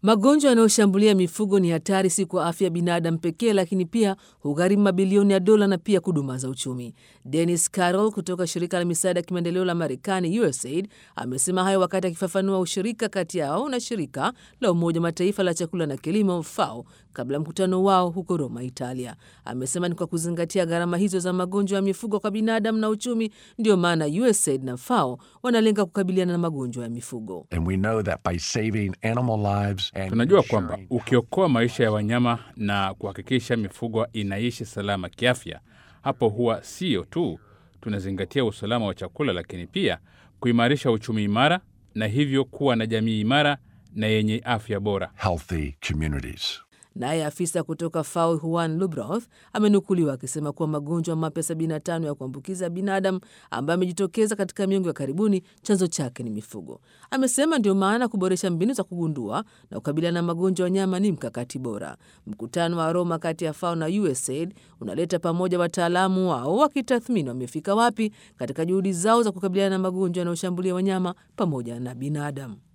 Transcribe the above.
Magonjwa yanayoshambulia mifugo ni hatari si kwa afya ya binadamu pekee, lakini pia hugharimu mabilioni ya dola na pia kudumaza uchumi. Dennis Carroll kutoka shirika la misaada ya kimaendeleo la Marekani USAID amesema hayo wakati akifafanua ushirika kati yao na shirika la Umoja wa Mataifa la chakula na kilimo FAO kabla mkutano wao huko Roma, Italia. Amesema ni kwa kuzingatia gharama hizo za magonjwa ya mifugo kwa binadamu na uchumi ndio maana USAID na FAO wanalenga kukabiliana na magonjwa ya mifugo. Tunajua kwamba ukiokoa maisha ya wanyama na kuhakikisha mifugo inaishi salama kiafya, hapo huwa sio tu tunazingatia usalama wa chakula, lakini pia kuimarisha uchumi imara na hivyo kuwa na jamii imara na yenye afya bora. Naye afisa kutoka FAO Juan Lubroth amenukuliwa akisema kuwa magonjwa mapya 75 ya kuambukiza binadamu ambayo yamejitokeza katika miongo ya karibuni, chanzo chake ni mifugo. Amesema ndio maana kuboresha mbinu za kugundua na kukabiliana na magonjwa ya wanyama ni mkakati bora. Mkutano wa Roma kati ya FAO na USAID unaleta pamoja wataalamu wao wakitathmini wamefika wapi katika juhudi zao za kukabiliana na magonjwa yanayoshambulia wanyama pamoja na binadamu.